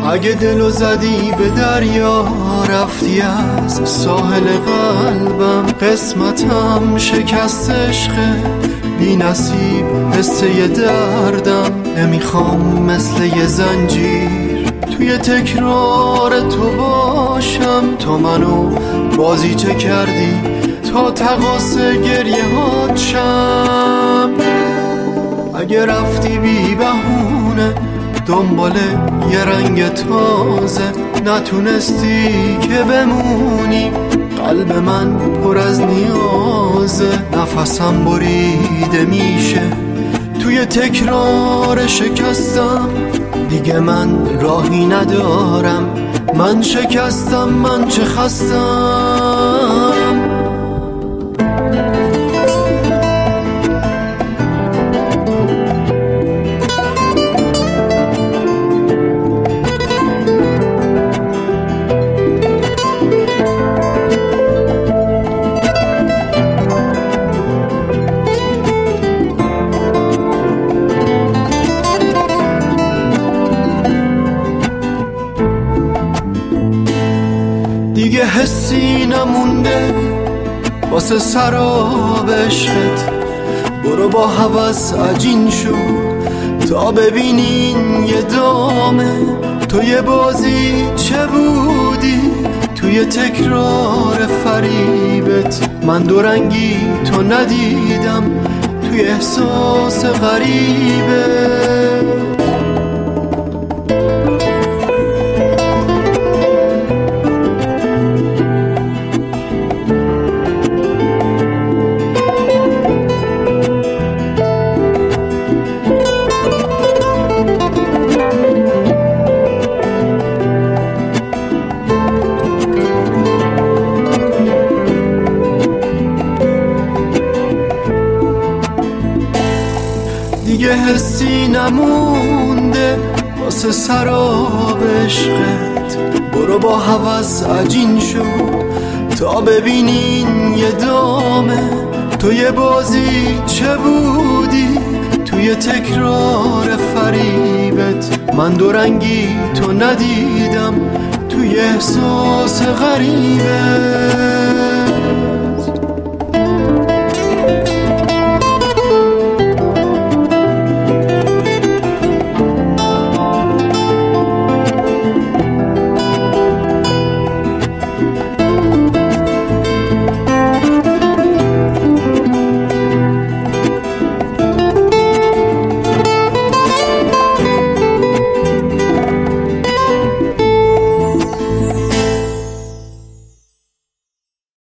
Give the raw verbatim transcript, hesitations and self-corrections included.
اگه دلو زدی به دریا رفتی از ساحل قلبم، قسمتم شکست عشقه بی نصیب حس یه دردم. نمیخوام مثل یه زنجیر توی تکرار تو باشم، تو منو بازی چه کردی تا تقاص گریه هات شم. اگه رفتی بی بهونه دنبال یه رنگ تازه، نتونستی که بمونی، قلب من پر از نیازه. نفسم بریده میشه توی تکرار شکستم، دیگه من راهی ندارم، من شکستم، من چه خستم. دیگه حسی نمونده واسه سراب عشقت، برو با هوس عجین شو تا ببینین یه دامه. تو یه بازی چه بودی توی تکرار فریبت، من دو رنگی تو ندیدم توی احساس غریبه. دیگه حسی نمونده واسه سراب عشقت، برو با هوس عجین شو تا ببینین یه دامه. تو یه بازی چه بودی توی تکرار فریبت، من دو رنگی تو ندیدم توی احساس غریبه.